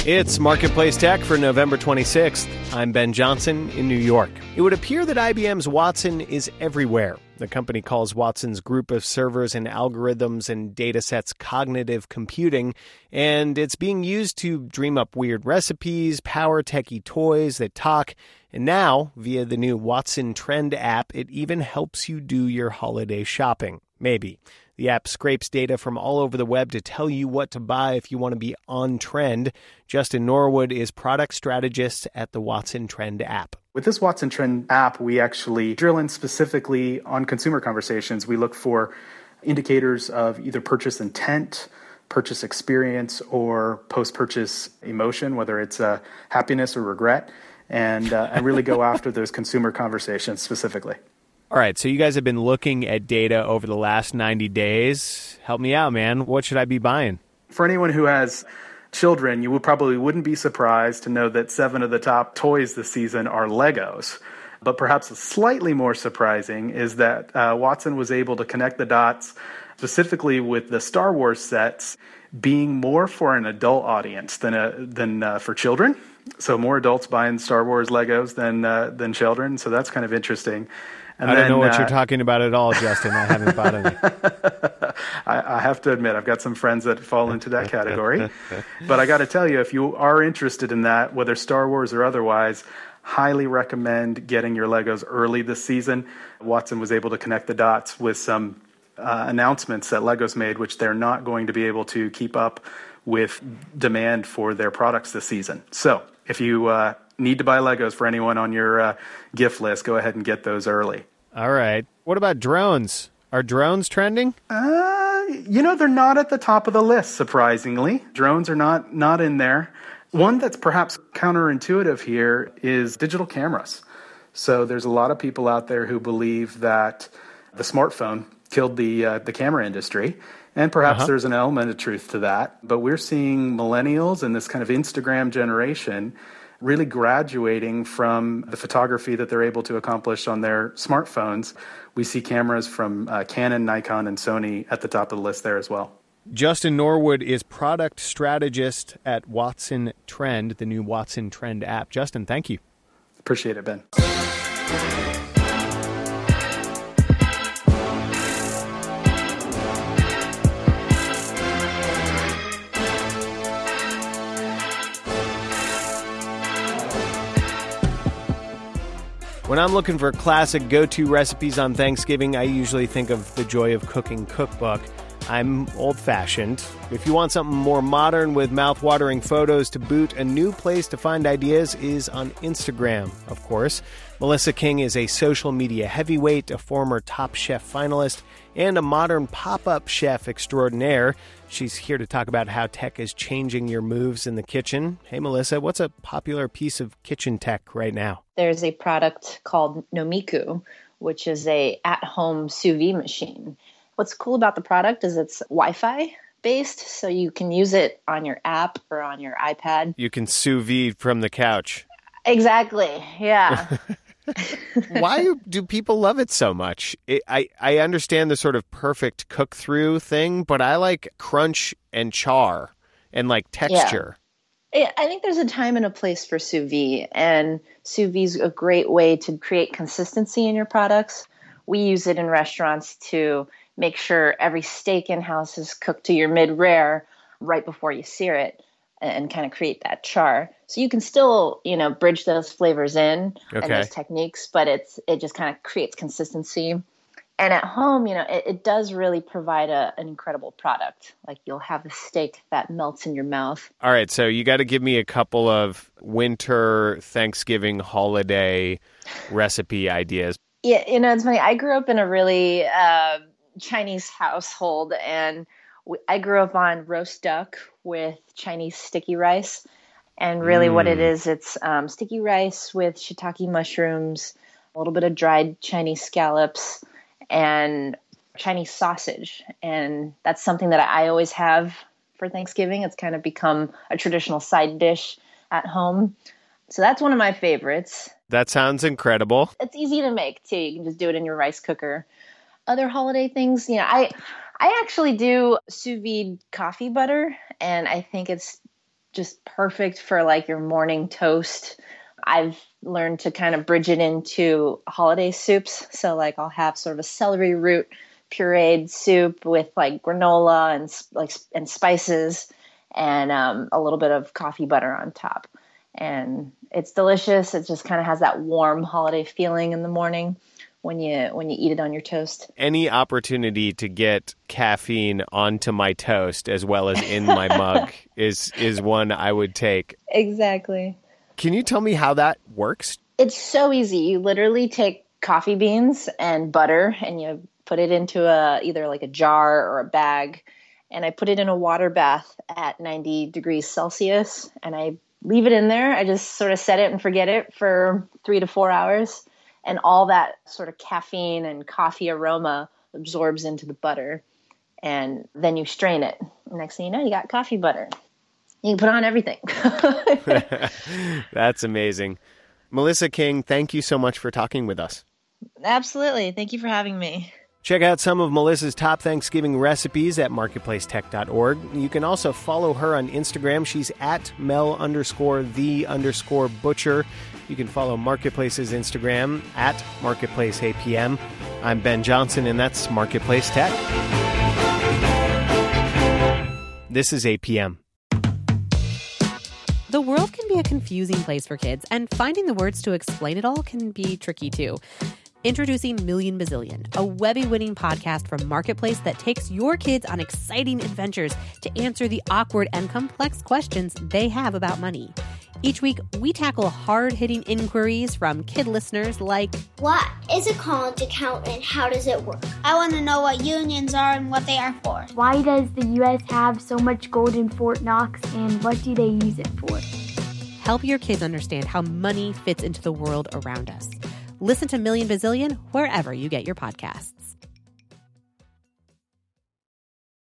It's Marketplace Tech for November 26th. I'm Ben Johnson in New York. It would appear that IBM's Watson is everywhere. The company calls Watson's group of servers and algorithms and datasets cognitive computing, and it's being used to dream up weird recipes, power techie toys that talk, and now, via the new Watson Trend app, it even helps you do your holiday shopping. Maybe. The app scrapes data from all over the web to tell you what to buy if you want to be on trend. Justin Norwood is product strategist at the Watson Trend app. With this Watson Trend app, we actually drill in specifically on consumer conversations. We look for indicators of either purchase intent, purchase experience, or post-purchase emotion, whether it's happiness or regret, and really go after those consumer conversations specifically. All right, so you guys have been looking at data over the last 90 days. Help me out, man. What should I be buying? For anyone who has children, you wouldn't be surprised to know that 7 of the top toys this season are Legos. But perhaps slightly more surprising is that Watson was able to connect the dots, specifically with the Star Wars sets being more for an adult audience than for children. So more adults buying Star Wars Legos than children. So that's kind of interesting. And I don't know what you're talking about at all, Justin. I haven't bought any. I have to admit, I've got some friends that fall into that category. But I got to tell you, if you are interested in that, whether Star Wars or otherwise, highly recommend getting your Legos early this season. Watson was able to connect the dots with some announcements that Legos made, which they're not going to be able to keep up with demand for their products this season. So if you need to buy Legos for anyone on your gift list, go ahead and get those early. All right. What about drones? Are drones trending? They're not at the top of the list, surprisingly. Drones are not in there. One that's perhaps counterintuitive here is digital cameras. So there's a lot of people out there who believe that the smartphone killed the camera industry. And perhaps there's an element of truth to that. But we're seeing millennials and this kind of Instagram generation really graduating from the photography that they're able to accomplish on their smartphones. We see cameras from Canon, Nikon, and Sony at the top of the list there as well. Justin Norwood is product strategist at Watson Trend, the new Watson Trend app. Justin, thank you. Appreciate it, Ben. When I'm looking for classic go-to recipes on Thanksgiving, I usually think of the Joy of Cooking cookbook. I'm old-fashioned. If you want something more modern with mouth-watering photos to boot, a new place to find ideas is on Instagram, of course. Melissa King is a social media heavyweight, a former Top Chef finalist, and a modern pop-up chef extraordinaire. She's here to talk about how tech is changing your moves in the kitchen. Hey, Melissa, what's a popular piece of kitchen tech right now? There's a product called Nomiku, which is a at-home sous vide machine. What's cool about the product is it's Wi-Fi based, so you can use it on your app or on your iPad. You can sous vide from the couch. Exactly, yeah. Why do people love it so much? I understand the sort of perfect cook-through thing, but I like crunch and char and like texture. Yeah, I think there's a time and a place for sous vide, and sous vide is a great way to create consistency in your products. We use it in restaurants to make sure every steak in-house is cooked to your mid-rare right before you sear it and kind of create that char. So you can still, bridge those flavors in and those techniques, but it just kind of creates consistency. And at home, it does really provide an incredible product. Like you'll have a steak that melts in your mouth. All right, so you got to give me a couple of winter Thanksgiving holiday recipe ideas. Yeah, it's funny. I grew up in a really Chinese household, and I grew up on roast duck with Chinese sticky rice. And really what it is, it's sticky rice with shiitake mushrooms, a little bit of dried Chinese scallops, and Chinese sausage. And that's something that I always have for Thanksgiving. It's kind of become a traditional side dish at home. So that's one of my favorites. That sounds incredible. It's easy to make, too. You can just do it in your rice cooker. Other holiday things, I actually do sous vide coffee butter, and I think it's just perfect for like your morning toast. I've learned to kind of bridge it into holiday soups. So like I'll have sort of a celery root pureed soup with like granola and spices and a little bit of coffee butter on top. And it's delicious. It just kind of has that warm holiday feeling in the morning when you eat it on your toast. Any opportunity to get caffeine onto my toast as well as in my mug is one I would take. Exactly. Can you tell me how that works? It's so easy. You literally take coffee beans and butter and you put it into either like a jar or a bag. And I put it in a water bath at 90 degrees Celsius and I leave it in there. I just sort of set it and forget it for 3 to 4 hours. And all that sort of caffeine and coffee aroma absorbs into the butter. And then you strain it. Next thing you know, you got coffee butter. You can put on everything. That's amazing. Melissa King, thank you so much for talking with us. Absolutely. Thank you for having me. Check out some of Melissa's top Thanksgiving recipes at marketplacetech.org. You can also follow her on Instagram. She's at Mel_the_butcher. You can follow Marketplace's Instagram at MarketplaceAPM. I'm Ben Johnson, and that's Marketplace Tech. This is APM. The world can be a confusing place for kids, and finding the words to explain it all can be tricky too. Introducing Million Bazillion, a Webby-winning podcast from Marketplace that takes your kids on exciting adventures to answer the awkward and complex questions they have about money. Each week, we tackle hard-hitting inquiries from kid listeners like, what is a college account and how does it work? I want to know what unions are and what they are for. Why does the U.S. have so much gold in Fort Knox and what do they use it for? Help your kids understand how money fits into the world around us. Listen to Million Bazillion wherever you get your podcasts.